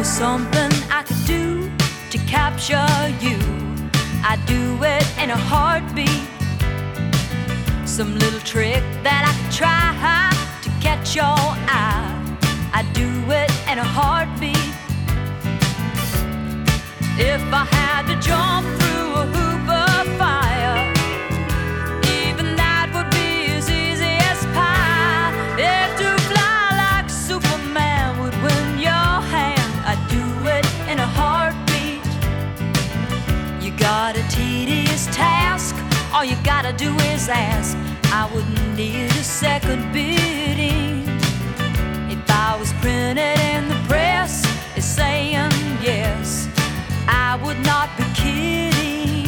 was something I could do to capture you, I'd do it in a heartbeat. Some little trick that I could try to catch your eye, I'd do it in a heartbeat. If I had to jump through a hoop of fire, even that would be as easy as pie. If to fly like Superman would win your hand, I'd do it in a heartbeat. You got a tedious task, all you gotta do is ask. I wouldn't need a second bidding. If I was printed in the press, it's saying yes, I would not be kidding.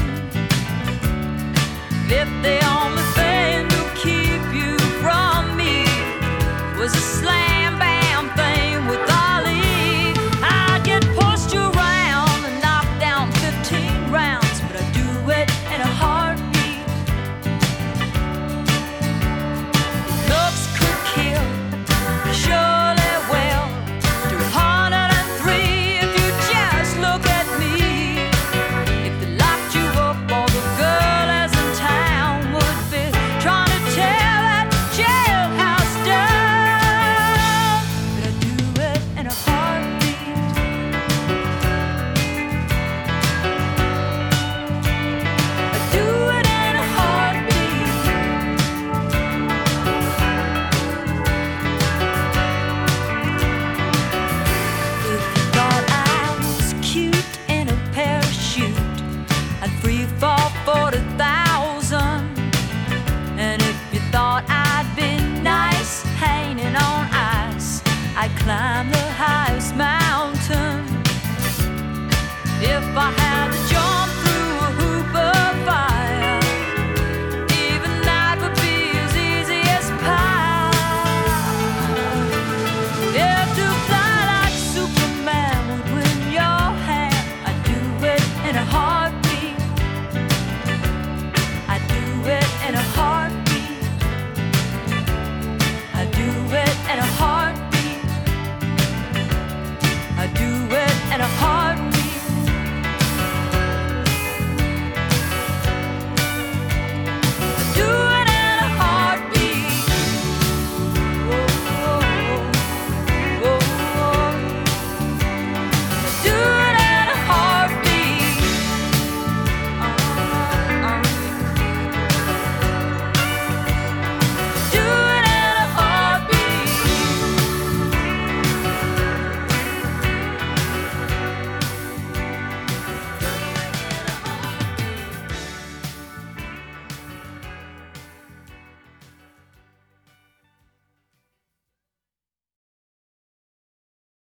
If the only thing to keep you from me was a slam bam thing with Ali, I'd get pushed around and knocked down 15 rounds, but I'd do it in a heartbeat. Looks could kill, surely will. 203 if you just look at me. If they locked you up, all the girls in town would be trying to tear that jailhouse down. But I'd do it in a heartbeat. I'd do it in a heartbeat. If you thought I was cute in a parachute, I'd free fall 40,000. And if you thought I'd be nice hanging on ice, I'd climb the high